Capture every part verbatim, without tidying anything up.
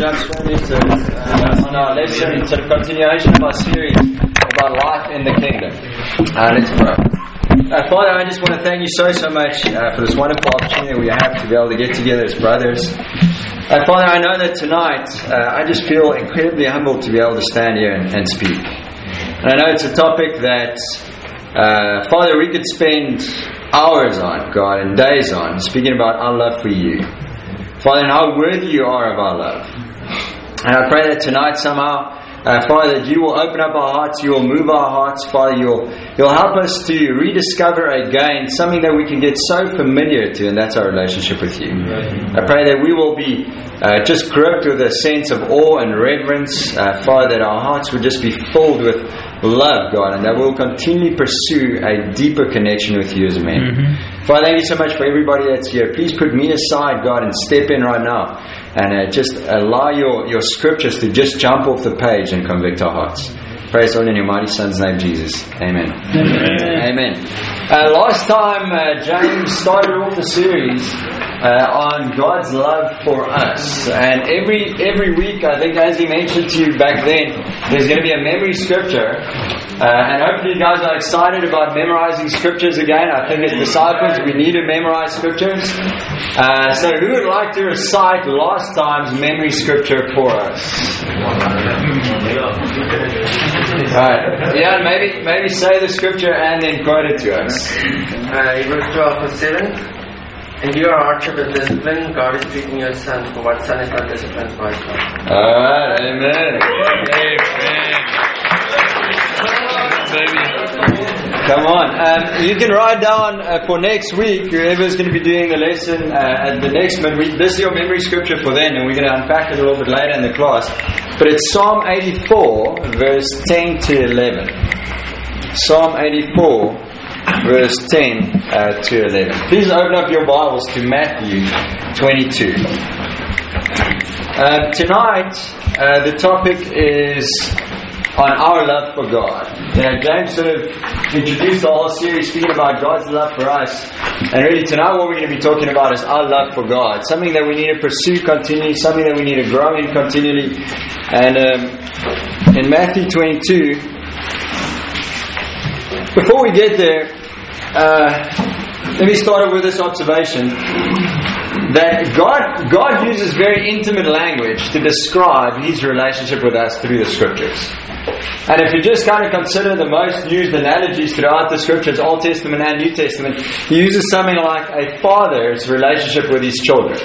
jump straight into it uh, on our lesson. It's a continuation of our series about life in the kingdom. Uh, let's pray. Uh, Father, I just want to thank you so, so much uh, for this wonderful opportunity that we have to be able to get together as brothers. Uh, Father, I know that tonight uh, I just feel incredibly humbled to be able to stand here and, and speak. And I know it's a topic that, uh, Father, we could spend hours on, God, and days on, speaking about our love for you. Father, and how worthy you are of our love. And I pray that tonight somehow, uh, Father, that you will open up our hearts, you will move our hearts, Father, you'll, you'll help us to rediscover again something that we can get so familiar to, and that's our relationship with you. I pray that we will be uh, just gripped with a sense of awe and reverence, uh, Father, that our hearts would just be filled with love, God, and that we'll continually pursue a deeper connection with you as men. Mm-hmm. Father, thank you so much for everybody that's here. Please put me aside, God, and step in right now and uh, just allow your, your scriptures to just jump off the page and convict our hearts. Praise God in your mighty Son's name, Jesus. Amen. Amen. Amen. Uh, last time, uh, James started off the series uh, on God's love for us. And every every week, I think, as he mentioned to you back then, there's going to be a memory scripture. Uh, and hopefully you guys are excited about memorizing scriptures again. I think as disciples, we need to memorize scriptures. Uh, so who would like to recite last time's memory scripture for us? Right. Yeah, maybe maybe say the scripture and then quote it to us. Uh, Hebrews twelve verse seven. And your hardship is discipline. God is treating your son, for what son is not disciplined by God. Alright, amen. Amen. Come on. Um, you can write down uh, for next week, whoever's going to be doing the lesson uh, at the next midweek, this is your memory scripture for then, and we're going to unpack it a little bit later in the class. But it's Psalm eighty-four, verse ten to eleven. Psalm eighty-four, verse ten uh, to eleven. Please open up your Bibles to Matthew twenty-two. Uh, tonight, uh, the topic is on our love for God. You know, James sort of introduced the whole series speaking about God's love for us. And really tonight what we're going to be talking about is our love for God. Something that we need to pursue continually, something that we need to grow in continually. And um, in Matthew twenty-two, before we get there, uh, let me start off with this observation. That God, God uses very intimate language to describe His relationship with us through the Scriptures. And if you just kind of consider the most used analogies throughout the Scriptures, Old Testament and New Testament, He uses something like a father's relationship with his children.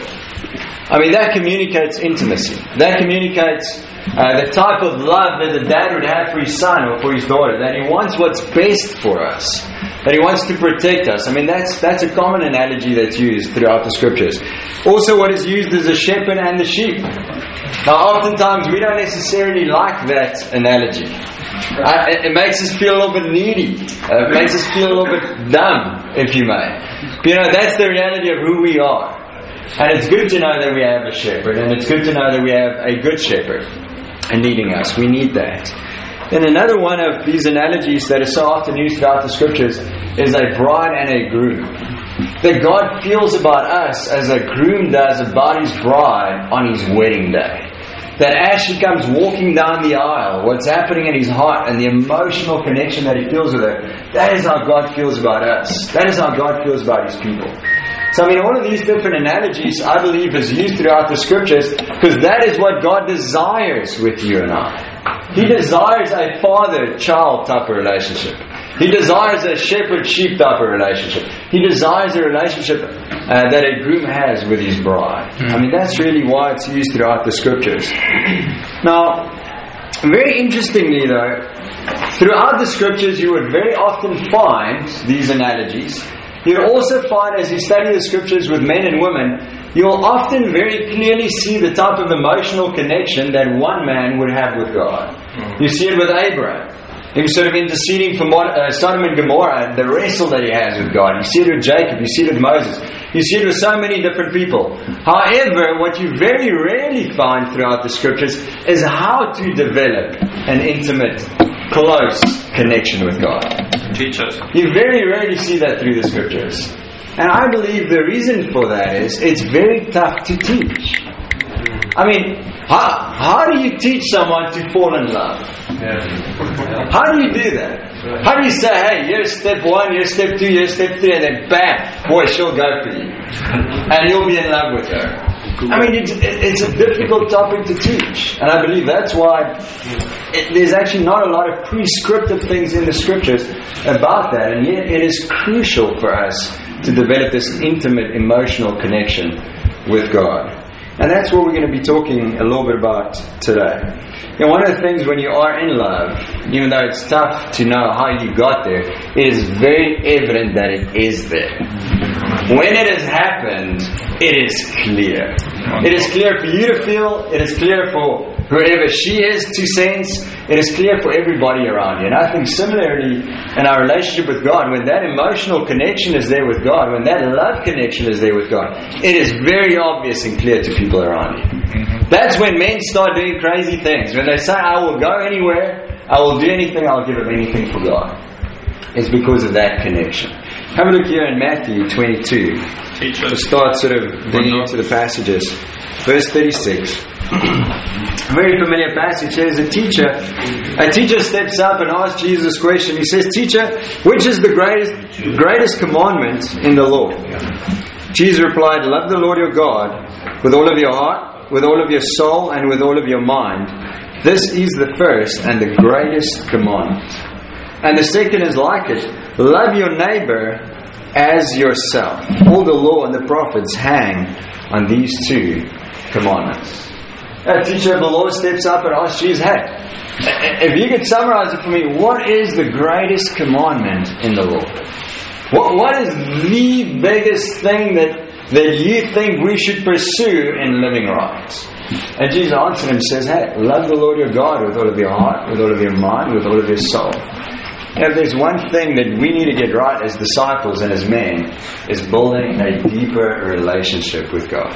I mean, that communicates intimacy. That communicates uh, the type of love that the dad would have for his son or for his daughter. That he wants what's best for us. That he wants to protect us. I mean, that's that's a common analogy that's used throughout the Scriptures. Also, what is used is the shepherd and the sheep. Now, oftentimes we don't necessarily like that analogy. Uh, it, it makes us feel a little bit needy. Uh, it makes us feel a little bit dumb, if you may. But, you know, that's the reality of who we are. And it's good to know that we have a shepherd, and it's good to know that we have a good shepherd and leading us. We need that. And another one of these analogies that is so often used throughout the Scriptures is a bride and a groom. That God feels about us as a groom does about his bride on his wedding day. That as she comes walking down the aisle, what's happening in his heart and the emotional connection that he feels with her, that is how God feels about us. That is how God feels about his people. So I mean, all of these different analogies, I believe, is used throughout the Scriptures because that is what God desires with you and I. He desires a father-child type of relationship. He desires a shepherd-sheep type of relationship. He desires a relationship uh, that a groom has with his bride. I mean, that's really why it's used throughout the Scriptures. Now, very interestingly though, throughout the Scriptures you would very often find these analogies. You'll also find, as you study the Scriptures with men and women, you'll often very clearly see the type of emotional connection that one man would have with God. You see it with Abraham. Him sort of interceding for uh, Sodom and Gomorrah and the wrestle that he has with God. You see it with Jacob. You see it with Moses. You see it with so many different people. However, what you very rarely find throughout the Scriptures is how to develop an intimate, close connection with God. Teach us. You very rarely see that through the Scriptures. And I believe the reason for that is it's very tough to teach. I mean, how, how do you teach someone to fall in love? How do you do that? How do you say, hey, here's step one, here's step two, here's step three, and then bam, boy, she'll go for you. And you'll be in love with her. I mean, it, it, it's a difficult topic to teach. And I believe that's why it, there's actually not a lot of prescriptive things in the scriptures about that. And yet it is crucial for us to develop this intimate emotional connection with God. And that's what we're going to be talking a little bit about today. You know, one of the things when you are in love, even though it's tough to know how you got there, it is very evident that it is there. When it has happened, it is clear. It is clear for you to feel. It is clear for whoever she is to sense. It is clear for everybody around you. And I think similarly in our relationship with God, when that emotional connection is there with God, when that love connection is there with God, it is very obvious and clear to people around you. Mm-hmm. That's when men start doing crazy things. When they say, I will go anywhere, I will do anything, I'll give up anything for God. It's because of that connection. Have a look here in Matthew twenty-two. To start sort of digging into the passages. Verse thirty-six. A very familiar passage. There's a teacher. A teacher steps up and asks Jesus a question. He says, Teacher, which is the greatest greatest commandment in the law? Jesus replied, Love the Lord your God with all of your heart, with all of your soul, and with all of your mind. This is the first and the greatest commandment. And the second is like it. Love your neighbor as yourself. All the law and the prophets hang on these two commandments. A teacher of the law steps up and asks Jesus, hey, if you could summarize it for me, what is the greatest commandment in the law? What, what is the biggest thing that, that you think we should pursue in living right? And Jesus answered him and says, hey, love the Lord your God with all of your heart, with all of your mind, with all of your soul. Now, if there's one thing that we need to get right as disciples and as men, is building a deeper relationship with God.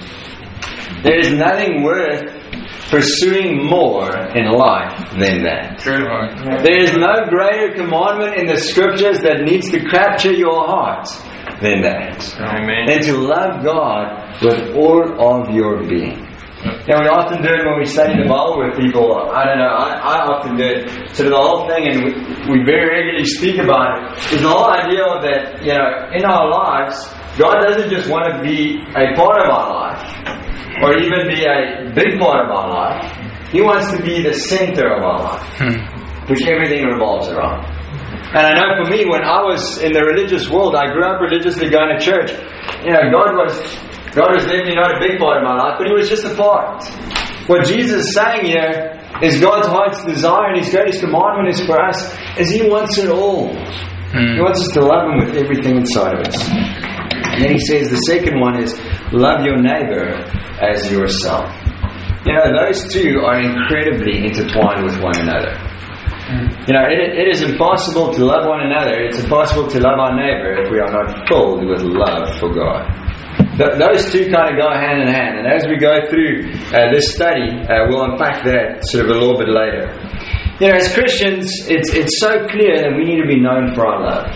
There is nothing worth pursuing more in life than that. True. There is no greater commandment in the scriptures that needs to capture your heart than that. Amen. Than to love God with all of your being. And we often do it when we study the Bible with people. I don't know, I, I often do it. Sort of the whole thing, and we, we very regularly speak about it, is the whole idea of that, you know, in our lives, God doesn't just want to be a part of our life, or even be a big part of our life. He wants to be the center of our life, which everything revolves around. And I know for me, when I was in the religious world, I grew up religiously going to church. You know, God was... God was definitely not a big part of my life, but He was just a part. What Jesus is saying here is God's heart's desire and His greatest commandment is for us, is He wants it all. Mm. He wants us to love Him with everything inside of us. And then He says the second one is, love your neighbor as yourself. You know, those two are incredibly intertwined with one another. You know, it, it is impossible to love one another. It's impossible to love our neighbor if we are not filled with love for God. Th- those two kind of go hand in hand. And as we go through uh, this study, uh, we'll unpack that sort of a little bit later. You know, as Christians, it's it's so clear that we need to be known for our love.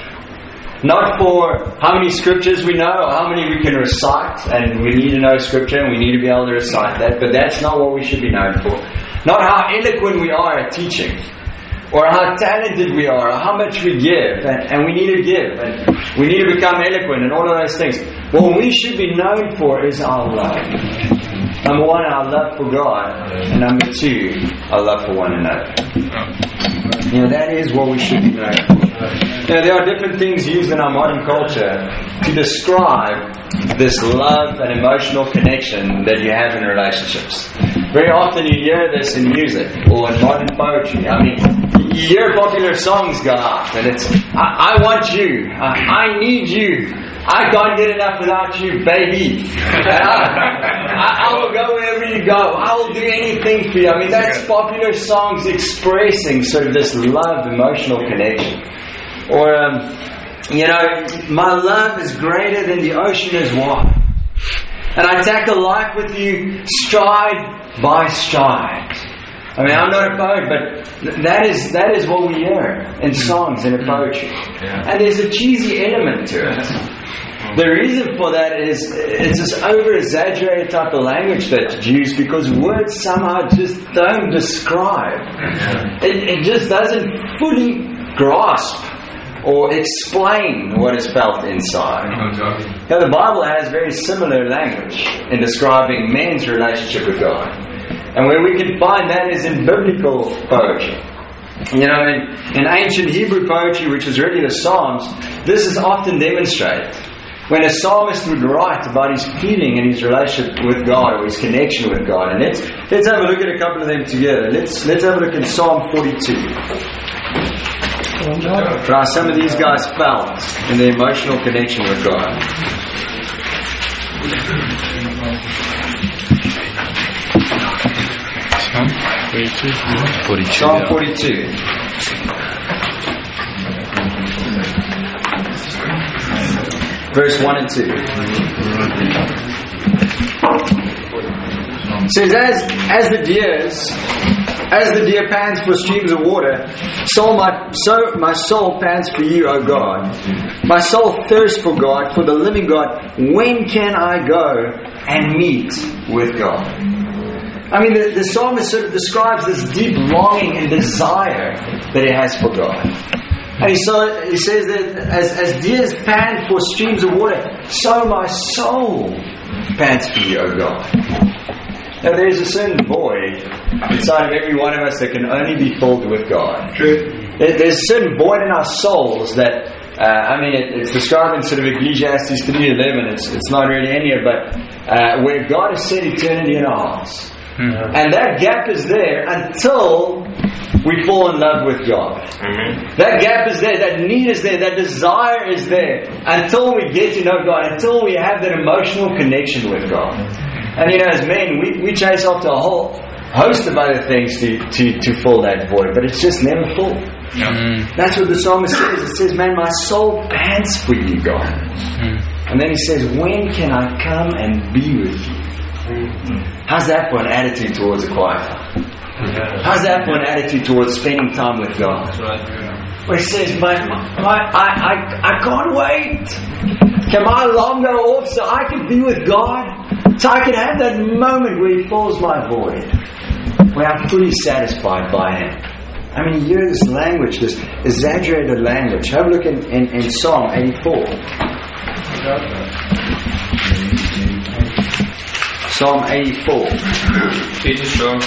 Not for how many scriptures we know or how many we can recite. And we need to know scripture and we need to be able to recite that. But that's not what we should be known for. Not how eloquent we are at teaching, or how talented we are, or how much we give, and, and we need to give, and we need to become eloquent, and all of those things. What we should be known for is our love. Number one, our love for God, and number two, our love for one another. You know, that is what we should be known for. You know, there are different things used in our modern culture to describe this love and emotional connection that you have in relationships. Very often you hear this in music or in modern poetry. I mean, you hear popular songs go out and it's, I, I want you, I, I need you, I can't get enough without you, baby. I, I, I will go wherever you go, I will do anything for you. I mean, that's popular songs expressing sort of this love, emotional connection. Or, um, you know, my love is greater than the ocean is wide. And I tackle life with you stride by stride. I mean, I'm not a poet, but that is that is what we hear in songs and in poetry. And there's a cheesy element to it. The reason for that is it's this over-exaggerated type of language that's used because words somehow just don't describe. It, it just doesn't fully grasp or explain what is felt inside. Now, the Bible has very similar language in describing man's relationship with God. And where we can find that is in biblical poetry. You know, in, in ancient Hebrew poetry, which is really the Psalms, this is often demonstrated. When a psalmist would write about his feeling and his relationship with God or his connection with God. And let's let's have a look at a couple of them together. Let's let's have a look at Psalm forty-two. How some of these guys felt in their emotional connection with God. forty-two. Psalm forty-two. Verse one and two. It says, as, as the deers, as the deer pants for streams of water, so my, so my soul pants for you, O God. My soul thirsts for God, for the living God. When can I go and meet with God? I mean, the, the psalmist sort of describes this deep longing and desire that he has for God. And he, so, he says that as, as deers pant for streams of water, so my soul pants for you, O God. Now there's a certain void inside of every one of us that can only be filled with God. True. There, there's a certain void in our souls that, uh, I mean, it, it's described in sort of Ecclesiastes three eleven. It's, it's not really in here, but uh, where God has set eternity in our hearts. Mm-hmm. And that gap is there until we fall in love with God. Mm-hmm. That gap is there, that need is there, that desire is there until we get to know God, until we have that emotional connection with God. And you know, as men, we, we chase after a whole host of other things to, to, to fill that void, but it's just never full. Mm-hmm. That's what the psalmist says. It says, man, my soul pants for you, God. Mm-hmm. And then he says, when can I come and be with you? How's that for an attitude towards a quiet time? How's that for an attitude towards spending time with God? Where he says, my, my, I, I, I can't wait. Can my alarm go off so I can be with God? So I can have that moment where He fills my void, where I'm fully satisfied by Him. I mean, you hear this language, this exaggerated language. Have a look in, in, in Psalm eighty-four. Psalm eighty-four. Peter Shaw.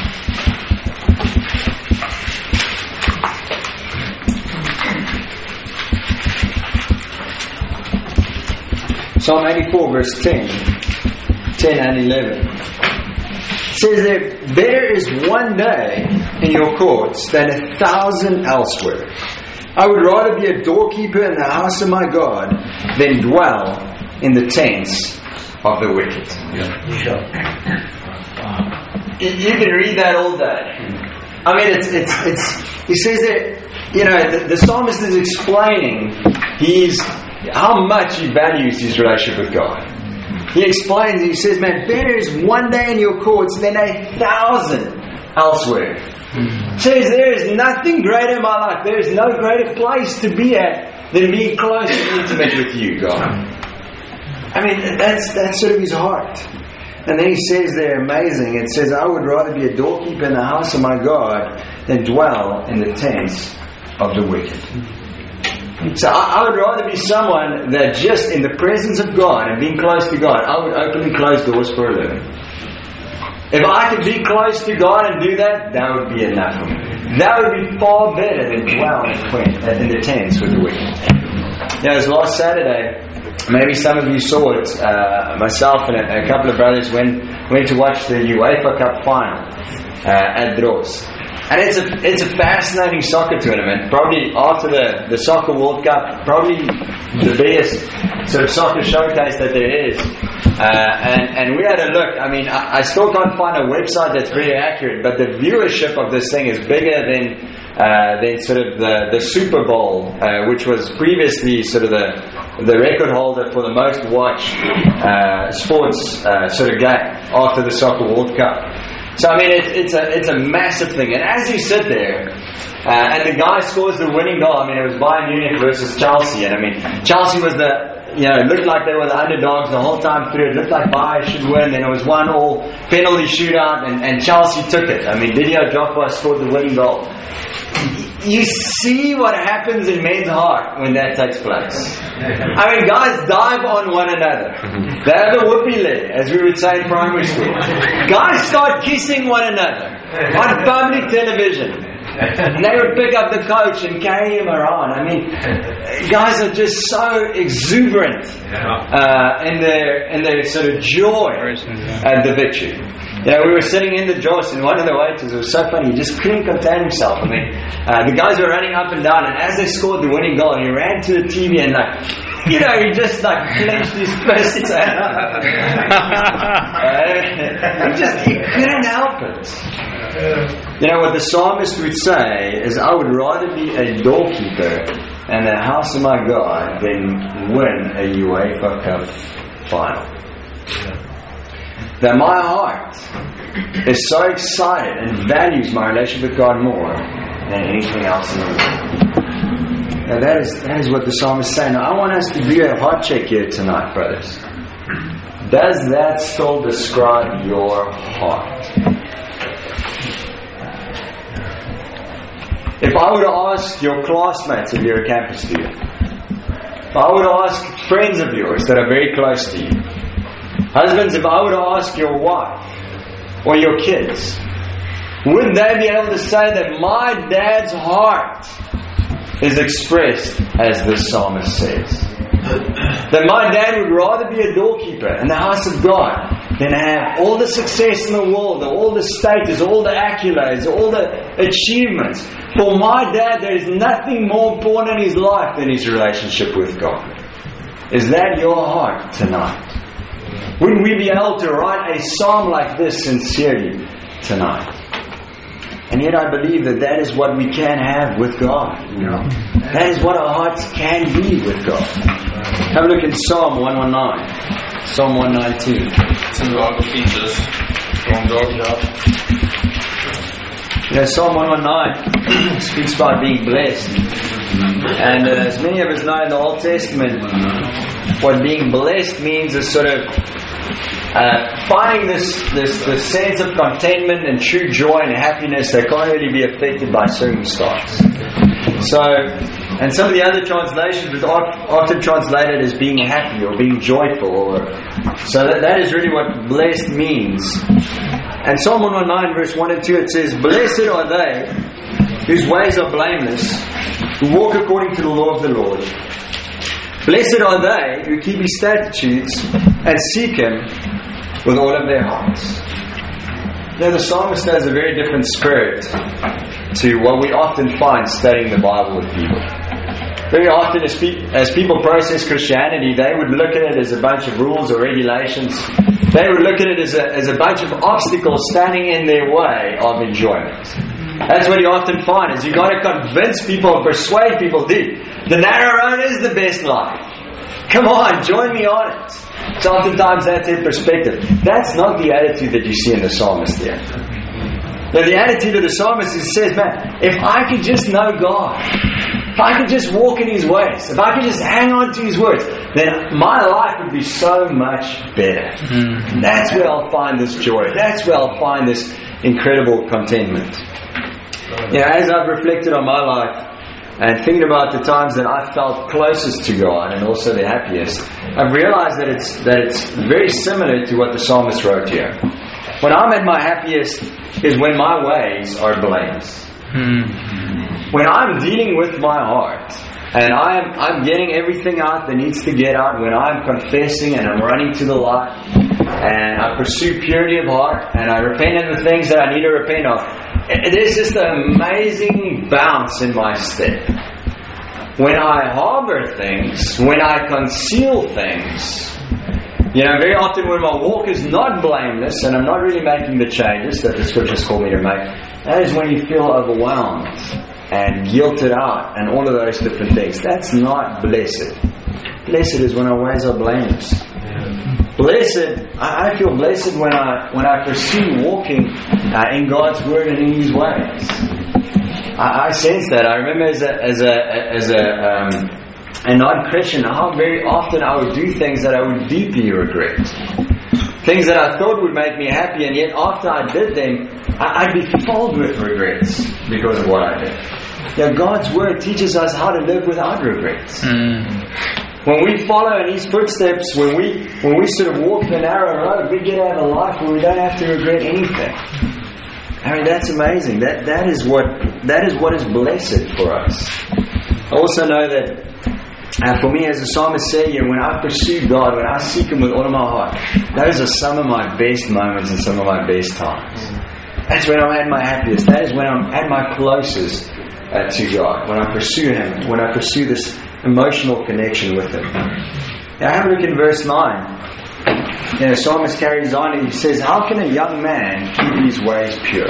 Psalm eighty-four, verse ten. ten and eleven. It says that there is one day in your courts than a thousand elsewhere. I would rather be a doorkeeper in the house of my God than dwell in the tents of the wicked. Yeah. You can read that all day. I mean, it's it's it's. He says that, you know, the, the psalmist is explaining he's how much he values his relationship with God. He explains. He says, "Man, better is one day in your courts than a thousand elsewhere." Mm-hmm. Says there is nothing greater in my life. There is no greater place to be at than being close and intimate with you, God. I mean, that's that's sort of his heart. And then he says there, amazing, it says, I would rather be a doorkeeper in the house of my God than dwell in the tents of the wicked. So I, I would rather be someone that just in the presence of God and being close to God, I would openly close doors for a living. If I could be close to God and do that, that would be enough for me. That would be far better than dwell in the tents with the wicked. Now, it was last Saturday. Maybe some of you saw it. Uh, myself and a, a couple of brothers went went to watch the UEFA Cup final uh, at Dros. And it's a it's a fascinating soccer tournament. Probably after the, the Soccer World Cup, probably the biggest sort of soccer showcase that there is. Uh, and, and we had a look. I mean, I, I still can't find a website that's very accurate, but the viewership of this thing is bigger than uh, than sort of the, the Super Bowl, uh, which was previously sort of the the record holder for the most watched uh, sports uh, sort of game after the Soccer World Cup. So I mean, it's it's a it's a massive thing. And as you sit there, uh, and the guy scores the winning goal. I mean, it was Bayern Munich versus Chelsea, and I mean, Chelsea was the you know, it looked like they were the underdogs the whole time through. It looked like Bayern should win. Then it was one all penalty shootout, and, and Chelsea took it. I mean, Didier Drogba scored the winning goal. You see what happens in men's heart when that takes place. I mean, guys dive on one another. They have a whoopee leg, as we would say in primary school. Guys start kissing one another on public television. And they would pick up the coach and carry him around. I mean, guys are just so exuberant uh, in their in their sort of joy at the victory. You know, we were sitting in the Joss, and one of the waiters, it was so funny, he just couldn't contain himself. I mean, uh, the guys were running up and down, and as they scored the winning goal, he ran to the T V and like, you know, he just like clenched his fists. uh, he just, he couldn't help it. You know, what the psalmist would say is, I would rather be a doorkeeper in the house of my God than win a UEFA Cup final. That my heart is so excited and values my relationship with God more than anything else in the world. Now that is that is what the psalmist is saying. Now I want us to do a heart check here tonight, brothers. Does that still describe your heart? If I were to ask your classmates if you're a campus student, if I were to ask friends of yours that are very close to you, husbands, if I were to ask your wife or your kids, would they be able to say that my dad's heart is expressed as the psalmist says? That my dad would rather be a doorkeeper in the house of God than have all the success in the world, all the status, all the accolades, all the achievements. For my dad, there is nothing more important in his life than his relationship with God. Is that your heart tonight? Wouldn't we be able to write a psalm like this sincerely tonight? And yet I believe that that is what we can have with God. You know? That is what our hearts can be with God. Have a look in Psalm one nineteen. Psalm one nineteen. It's in Bible features from God. You know, Psalm one nineteen speaks about being blessed. And uh, as many of us know in the Old Testament, what being blessed means is sort of uh, finding this, this, this sense of contentment and true joy and happiness that can't really be affected by circumstance. So, and some of the other translations is often translated as being happy or being joyful. Or, so that, that is really what blessed means. And Psalm one nineteen verse one and two, it says, "Blessed are they whose ways are blameless, who walk according to the law of the Lord. Blessed are they who keep His statutes and seek Him with all of their hearts." Now the psalmist has a very different spirit to what we often find studying the Bible with people. Very often as, pe- as people process Christianity, they would look at it as a bunch of rules or regulations. They would look at it as a, as a bunch of obstacles standing in their way of enjoyment. That's what you often find, is you got to convince people and persuade people, dude, the narrow road is the best life. Come on, join me on it. So oftentimes that's in perspective. That's not the attitude that you see in the psalmist here. Now the attitude of the psalmist is, says, man, if I could just know God, if I could just walk in His ways, if I could just hang on to His words, then my life would be so much better. Mm-hmm. That's where I'll find this joy. That's where I'll find this incredible contentment. You know, as I've reflected on my life and thinking about the times that I felt closest to God and also the happiest, I've realized that it's that it's very similar to what the psalmist wrote here. When I'm at my happiest is when my ways are blameless. Mm-hmm. When I'm dealing with my heart and I'm I'm getting everything out that needs to get out, when I'm confessing and I'm running to the light and I pursue purity of heart and I repent of the things that I need to repent of, there's just an amazing bounce in my step. When I harbor things, when I conceal things, you know, very often when my walk is not blameless and I'm not really making the changes that the Scriptures call me to make, that is when you feel overwhelmed and guilted out and all of those different things. That's not blessed. Blessed is when our ways are blameless. Blessed, I feel blessed when I when I pursue walking uh, in God's Word and in His ways. I, I sense that. I remember as a as a as a um, a non-Christian, how very often I would do things that I would deeply regret. Things that I thought would make me happy, and yet after I did them, I'd be filled with regrets because of what I did. You know, God's Word teaches us how to live without regrets. Mm. When we follow in His footsteps, when we when we sort of walk the narrow road, we get to have a life where we don't have to regret anything. I mean, that's amazing. That that is what that is what is blessed for us. I also know that uh, for me, as the psalmist said, you know, when I pursue God, when I seek Him with all of my heart, those are some of my best moments and some of my best times. That's when I'm at my happiest. That is when I'm at my closest uh, to God. When I pursue Him, when I pursue this emotional connection with Him. Now, have a look in verse nine. You know, Psalmist carries on and he says, how can a young man keep his ways pure?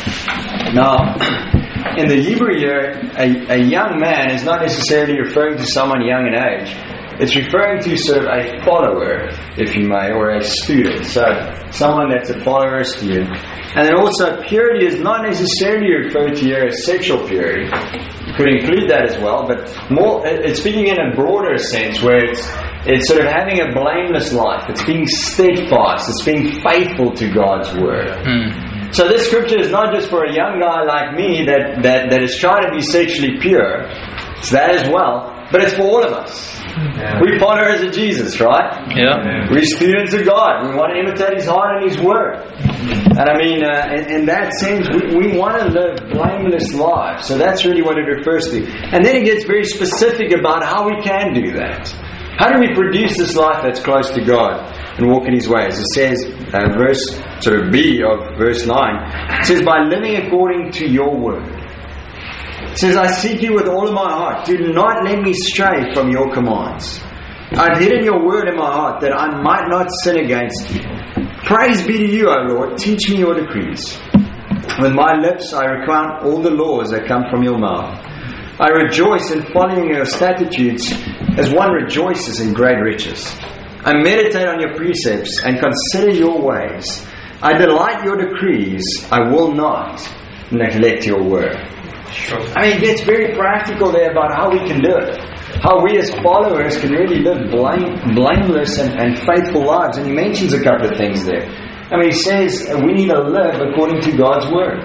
Now, in the Hebrew here, a, a young man is not necessarily referring to someone young in age. It's referring to sort of a follower, if you may, or a student. So, someone that's a follower, a student. And then also, purity is not necessarily referred to here as sexual purity. You could include that as well, but more, it's speaking in a broader sense where it's It's sort of having a blameless life. It's being steadfast. It's being faithful to God's Word. Mm. So this scripture is not just for a young guy like me that, that, that is trying to be sexually pure. It's that as well. But it's for all of us. Yeah. We followers of Jesus, right? Yeah. We're students of God. We want to imitate His heart and His Word. And I mean, uh, in, in that sense, we, we want to live blameless lives. So that's really what it refers to. And then it gets very specific about how we can do that. How do we produce this life that's close to God and walk in His ways? It says, uh, verse sort of B of verse nine, it says, by living according to your word. It says, I seek you with all of my heart. Do not let me stray from your commands. I've hidden your word in my heart that I might not sin against you. Praise be to you, O Lord. Teach me your decrees. With my lips I recount all the laws that come from your mouth. I rejoice in following your statutes as one rejoices in great riches. I meditate on your precepts and consider your ways. I delight your decrees. I will not neglect your word. Sure. I mean, it gets very practical there about how we can do it. How we as followers can really live blame, blameless and, and faithful lives. And he mentions a couple of things there. I mean, he says we need to live according to God's word.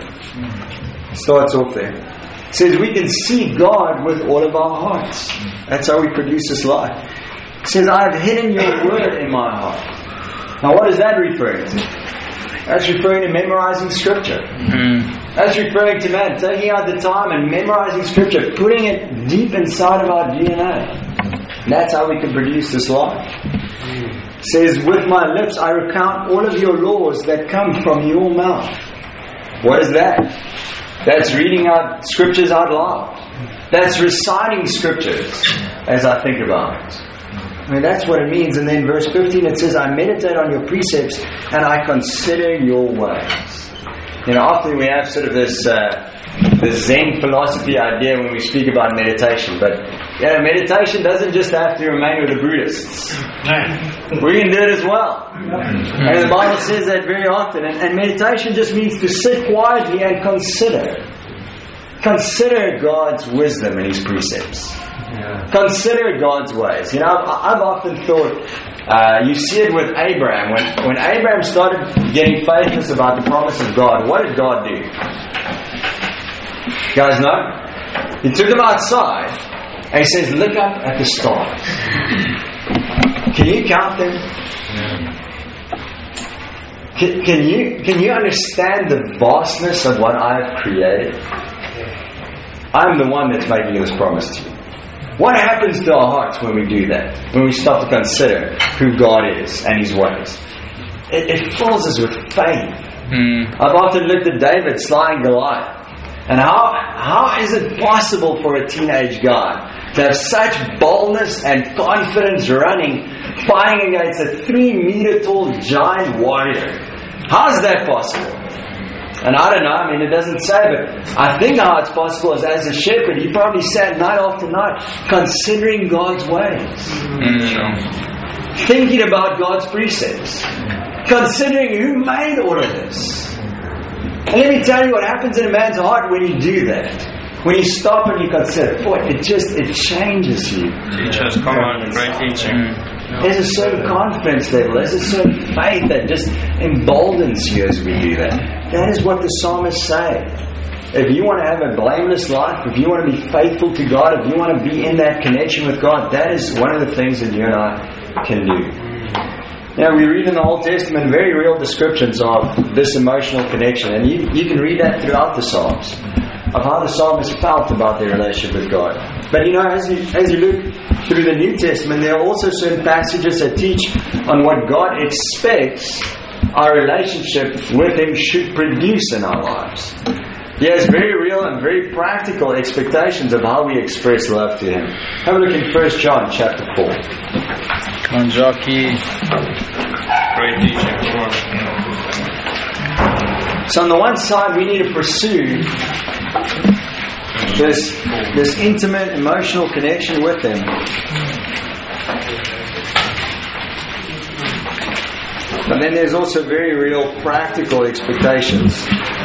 Starts off there. It says we can see God with all of our hearts. That's how we produce this life. It says, I have hidden your word in my heart. Now what is that referring to? That's referring to memorizing scripture. Mm-hmm. That's referring to, man, taking out the time and memorizing scripture, putting it deep inside of our D N A. That's how we can produce this life. It says, with my lips I recount all of your laws that come from your mouth. What is that? That's reading out scriptures out loud. That's reciting scriptures as I think about it. I mean, that's what it means. And then verse fifteen, it says, I meditate on your precepts and I consider your ways. You know, often we have sort of this uh, this Zen philosophy idea when we speak about meditation. But, you know, meditation doesn't just have to remain with the Buddhists. We can do it as well. And the Bible says that very often. And, and meditation just means to sit quietly and consider. Consider God's wisdom and His precepts. Yeah. Consider God's ways. You know, I've, I've often thought, uh, you see it with Abraham. When, when Abraham started getting faithless about the promise of God, what did God do? You guys know? He took him outside and He says, look up at the stars. Can you count them? Can, can you can you understand the vastness of what I've created? I'm the one that's making this promise to you. What happens to our hearts when we do that? When we start to consider who God is and His ways? It, it fills us with faith. Mm. I've often looked at David slaying Goliath. And how how is it possible for a teenage guy to have such boldness and confidence running, fighting against a three meter tall giant warrior? How is that possible? And I don't know, I mean, it doesn't say, but I think how it's possible is as a shepherd, he probably sat night after night considering God's ways. Mm-hmm. Thinking about God's precepts. Considering who made all of this. And let me tell you what happens in a man's heart when you do that. when you stop and you consider, boy, it just, it changes you. Teach us, come on, great teaching. There's a certain confidence level, there's a certain faith that just emboldens you as we do that. That is what the psalmists say. If you want to have a blameless life, if you want to be faithful to God, if you want to be in that connection with God, that is one of the things that you and I can do. Now, we read in the Old Testament very real descriptions of this emotional connection, and you, you can read that throughout the Psalms, of how the psalmist felt about their relationship with God. But you know, as you, as you look through the New Testament, there are also certain passages that teach on what God expects our relationship with Him should produce in our lives. He has very real and very practical expectations of how we express love to Him. Have a look in First John chapter four. Come on, Jockey. Great teaching, come on. So on the one side, we need to pursue this, this intimate, emotional connection with Him. But then there's also very real practical expectations.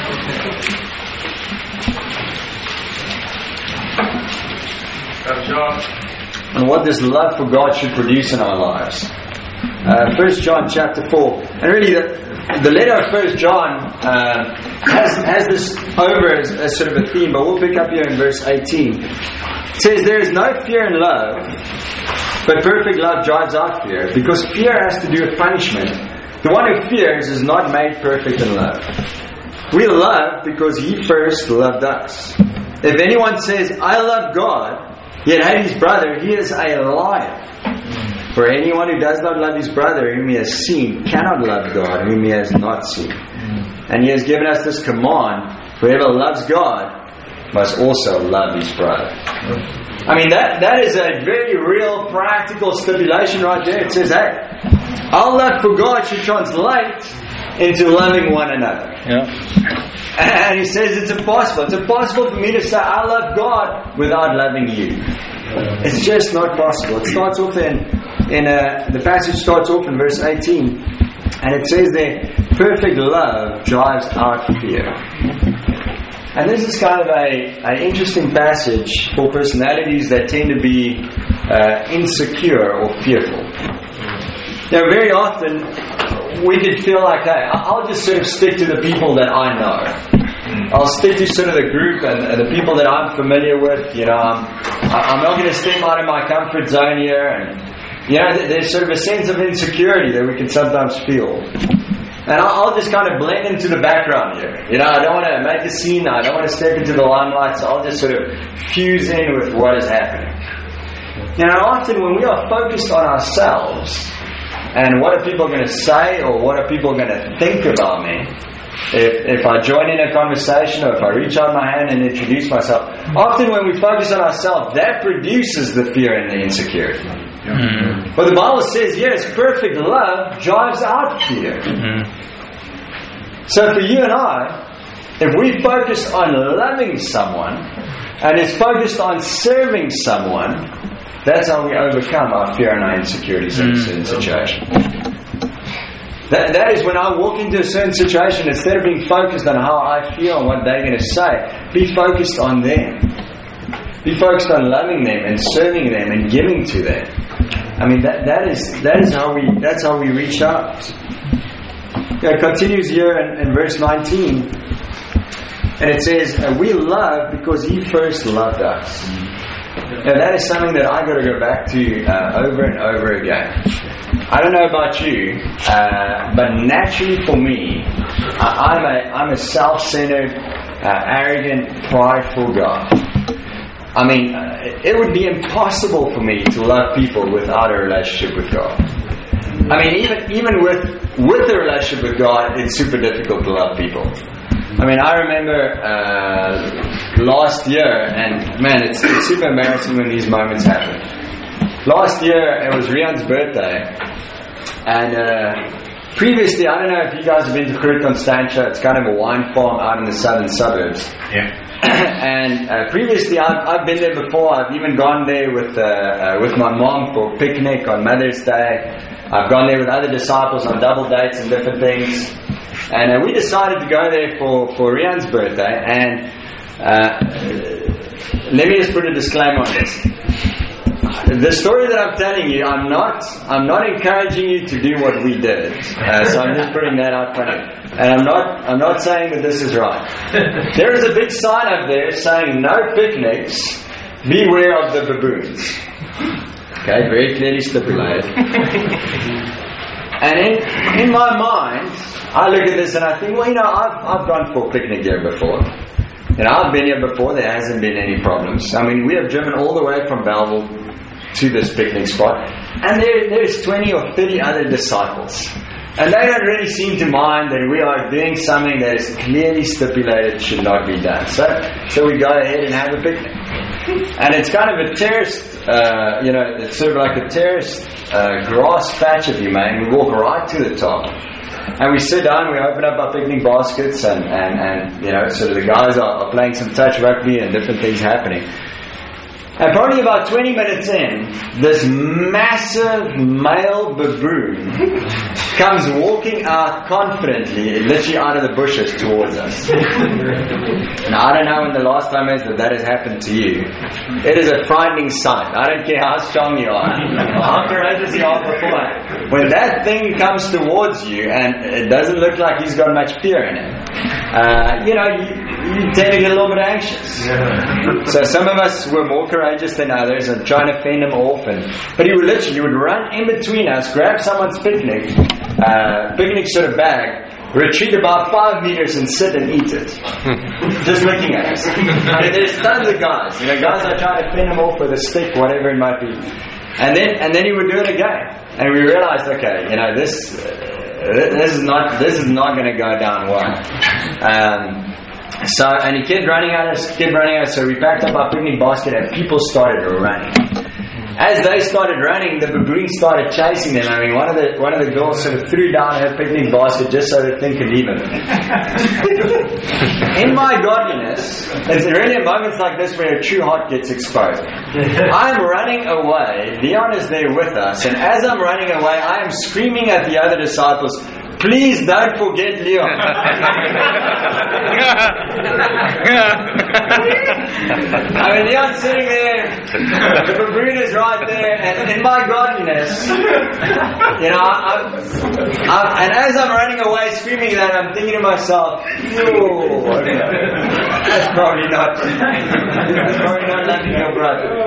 And what this love for God should produce in our lives. Uh, First John chapter four. And really the, the letter of First John uh, has, has this over as, as sort of a theme, but we'll pick up here in verse eighteen. It says, there is no fear in love, but perfect love drives out fear, because fear has to do with punishment. The one who fears is not made perfect in love. We love because He first loved us. If anyone says, I love God, yet hate his brother, he is a liar. For anyone who does not love his brother whom he has seen cannot love God whom he has not seen. And He has given us this command, whoever loves God must also love his brother. I mean, that, that is a very real practical stipulation right there. It says, hey, our love for God should translate into loving one another. Yeah. And He says it's impossible. It's impossible for me to say I love God without loving you. It's just not possible. It starts off in, in a, the passage starts off in verse eighteen, and it says there, perfect love drives out fear. And this is kind of a an interesting passage for personalities that tend to be uh, insecure or fearful. Now, very often we could feel like, hey, I'll just sort of stick to the people that I know. I'll stick to sort of the group and, and the people that I'm familiar with. You know, I'm, I'm not going to step out of my comfort zone here. And, you know, there's sort of a sense of insecurity that we can sometimes feel. And I'll, I'll just kind of blend into the background here. You know, I don't want to make a scene. I don't want to step into the limelight. So I'll just sort of fuse in with what is happening. You know, often when we are focused on ourselves and what are people going to say or what are people going to think about me, If, if I join in a conversation or if I reach out my hand and introduce myself, often when we focus on ourselves, that produces the fear and the insecurity. Mm-hmm. But the Bible says, yes, perfect love drives out fear. Mm-hmm. So for you and I, if we focus on loving someone and it's focused on serving someone, that's how we overcome our fear and our insecurities in a certain situation. That, that is when I walk into a certain situation, instead of being focused on how I feel and what they're going to say, be focused on them. Be focused on loving them and serving them and giving to them. I mean, that that is that is how we that's how we reach out. Yeah, it continues here in, in verse nineteen, and it says, "We love because He first loved us." Now that is something that I got to go back to uh, over and over again. I don't know about you, uh, but naturally for me, I, I'm a I'm a self-centered, uh, arrogant, prideful guy. I mean, uh, it would be impossible for me to love people without a relationship with God. I mean, even even with with a relationship with God, it's super difficult to love people. I mean, I remember uh, last year, and man, it's, it's super embarrassing when these moments happen. Last year, it was Rian's birthday, and uh, previously, I don't know if you guys have been to Kruger Constantia. It's kind of a wine farm out in the southern suburbs. Yeah. And uh, previously, I've, I've been there before. I've even gone there with uh, uh, with my mom for a picnic on Mother's Day. I've gone there with other disciples on double dates and different things. And uh, we decided to go there for, for Rian's birthday. And uh, let me just put a disclaimer on this. The story that I'm telling you, I'm not, I'm not encouraging you to do what we did. Uh, so I'm just putting that out front. And I'm not, I'm not saying that this is right. There is a big sign up there saying no picnics, beware of the baboons. Okay, very clearly stipulated. And in, in my mind, I look at this and I think, well, you know, I've, I've gone for a picnic here before. You know, I've been here before, there hasn't been any problems. I mean, we have driven all the way from Belleville to this picnic spot, and there, there's twenty or thirty other disciples. And they don't really seem to mind that we are doing something that is clearly stipulated should not be done. So, so we go ahead and have a picnic. And it's kind of a terraced, uh, you know, it's sort of like a terraced uh, grass patch, if you may, and we walk right to the top. And we sit down, we open up our picnic baskets, and, and, and you know, sort of the guys are, are playing some touch rugby and different things happening. And probably about twenty minutes in, this massive male baboon comes walking out confidently, literally out of the bushes towards us. Now, I don't know when the last time is that that has happened to you. It is a frightening sight. I don't care how strong you are, how courageous you are before. When that thing comes towards you, and it doesn't look like he's got much fear in it, uh, you know, you, you tend to get a little bit anxious. So some of us were more courageous than others and trying to fend him off. And, but he would literally, he would run in between us, grab someone's picnic, uh, picnic sort of bag, retreat about five meters and sit and eat it. Just looking at us. I mean, there's tons of guys. You know, guys are trying to fend him off with a stick, whatever it might be. And then, and then he would do it again. And we realized, okay, you know, this, uh, this is not, this is not going to go down well. Um, So, and he kept running at us, kept running at us, so we packed up our picnic basket and people started running. As they started running, the baboon started chasing them. I mean, one of the one of the girls sort of threw down her picnic basket just so the thing could leave it. In my godliness, it's really in moments like this where a true heart gets exposed. I'm running away, Leon is there with us, and as I'm running away, I am screaming at the other disciples, please don't forget Leon. I mean, Leon's sitting there, the baboon is right there, and in my godliness, you know, I'm, I'm, and as I'm running away screaming that, I'm thinking to myself, oh, that's probably not, that's probably not loving your brother.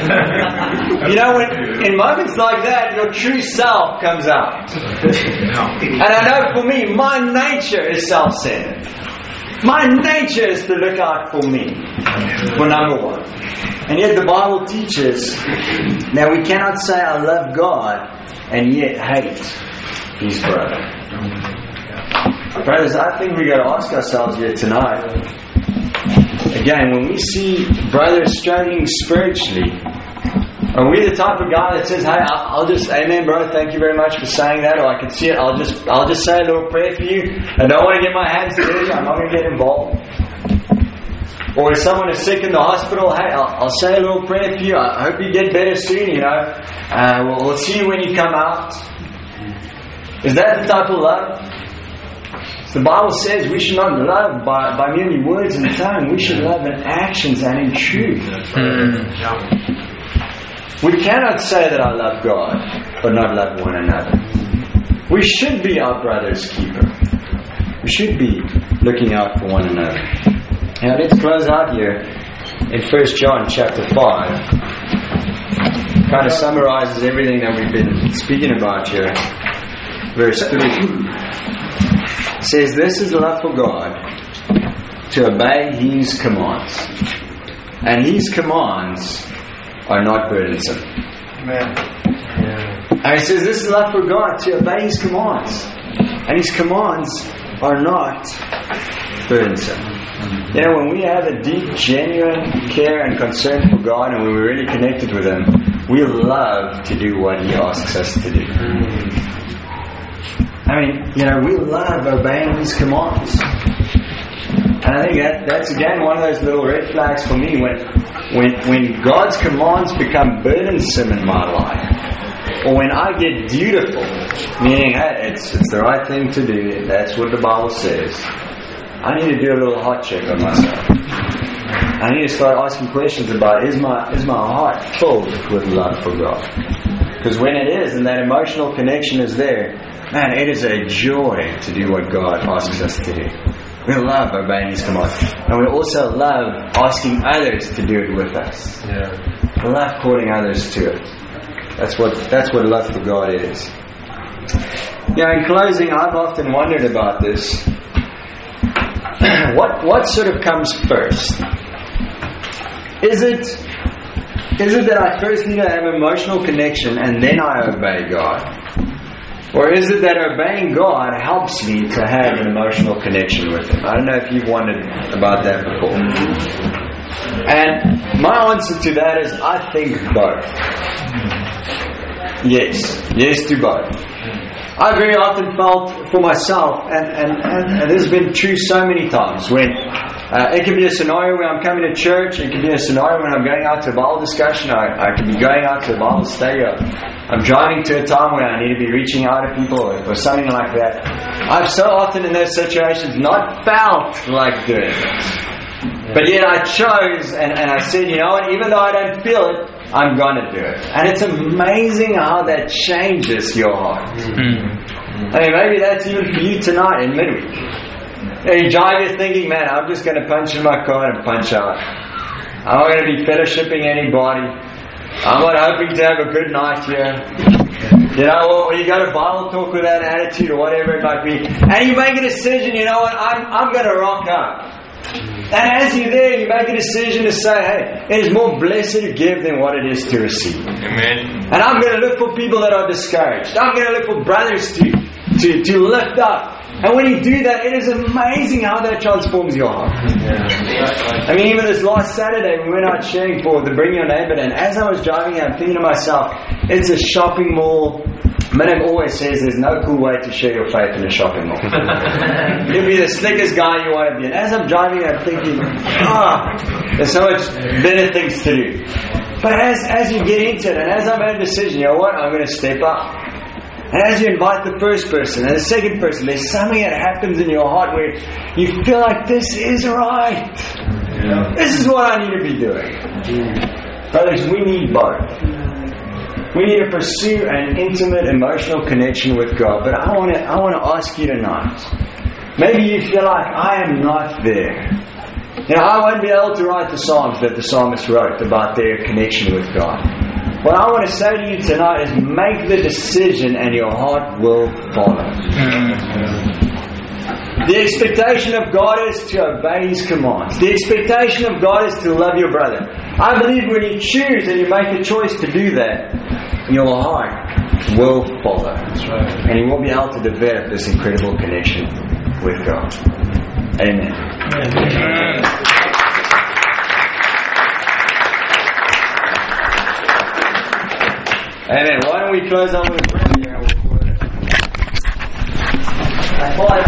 You know, when, in moments like that, your true self comes out. And I know for me, my nature is self-centered. My nature is to look out for me, for number one. And yet the Bible teaches that we cannot say I love God and yet hate his brother. Brothers, I think we got to ask ourselves here tonight, again, when we see brothers struggling spiritually, are we the type of guy that says, hey, I'll just, amen bro, thank you very much for saying that, or I can see it, I'll just I'll just say a little prayer for you, I don't want to get my hands dirty, I'm not going to get involved. Or if someone is sick in the hospital, hey, I'll, I'll say a little prayer for you, I hope you get better soon, you know, uh, we'll, we'll see you when you come out. Is that the type of love? The Bible says we should not love by, by merely words and tongue, we should love in actions and in truth. Mm. We cannot say that I love God, but not love one another. We should be our brother's keeper. We should be looking out for one another. Now let's close out here in First John chapter five. Kind of summarizes everything that we've been speaking about here. Verse three. It says, this is love for God, to obey His commands. And His commands are not burdensome. Amen. Yeah. And he says this is love for God, to obey His commands. And His commands are not burdensome. You know, when we have a deep, genuine care and concern for God, and when we're really connected with Him, we love to do what He asks us to do. I mean, you know, we love obeying His commands. And I think that that's again one of those little red flags for me when when when God's commands become burdensome in my life, or when I get dutiful, meaning hey, it's it's the right thing to do, that's what the Bible says. I need to do a little hot check on myself. I need to start asking questions about, is my, is my heart filled with love for God? Because when it is, and that emotional connection is there, man, it is a joy to do what God asks us to do. We love obeying His commands. And we also love asking others to do it with us. Yeah. We love calling others to it. That's what that's what love for God is. Now, in closing, I've often wondered about this. what what sort of comes first? Is it is it that I first need to have emotional connection and then I obey God? Or is it that obeying God helps me to have an emotional connection with Him? I don't know if you've wondered about that before. And my answer to that is, I think both. Yes. Yes to both. I very often felt for myself, and, and, and, and this has been true so many times, when uh, it can be a scenario where I'm coming to church, it can be a scenario when I'm going out to a Bible discussion, I, I can be going out to a Bible study, I'm driving to a time where I need to be reaching out to people or, or something like that. I've so often in those situations not felt like doing it. But yet I chose and, and I said, you know what, even though I don't feel it, I'm going to do it. And it's amazing how that changes your heart. Mm-hmm. I mean, maybe that's even for you tonight in midweek. You drive, you're thinking, man, I'm just going to punch in my car and punch out. I'm not going to be fellowshipping anybody. I'm not hoping to have a good night here. You know, or you go to Bible talk with that attitude or whatever it might be. And you make a decision, you know what, I'm, I'm going to rock up. And as you're there, you make a decision to say, hey, it is more blessed to give than what it is to receive. Amen. And I'm going to look for people that are discouraged. I'm going to look for brothers to, to, to lift up. And when you do that, it is amazing how that transforms your heart. Yeah. I mean, even this last Saturday, we went out sharing for the Bring Your Neighbor. And as I was driving, I'm thinking to myself, it's a shopping mall. Madam always says there's no cool way to share your faith in a shopping mall. You'll be the slickest guy you want to be. And as I'm driving, I'm thinking, ah, oh, there's so much better things to do. But as, as you get into it, and as I made a decision, you know what, I'm going to step up. And as you invite the first person and the second person, there's something that happens in your heart where you feel like this is right. Yeah. This is what I need to be doing. Yeah. Brothers, we need both. We need to pursue an intimate emotional connection with God. But I want to I want to ask you tonight. Maybe you feel like I am not there. You know, I won't be able to write the Psalms that the psalmist wrote about their connection with God. What I want to say to you tonight is make the decision and your heart will follow. The expectation of God is to obey His commands. The expectation of God is to love your brother. I believe when you choose and you make a choice to do that, your heart will follow. That's right. And you will be able to develop this incredible connection with God. Amen. Amen. Amen. Why don't we close on with a prayer?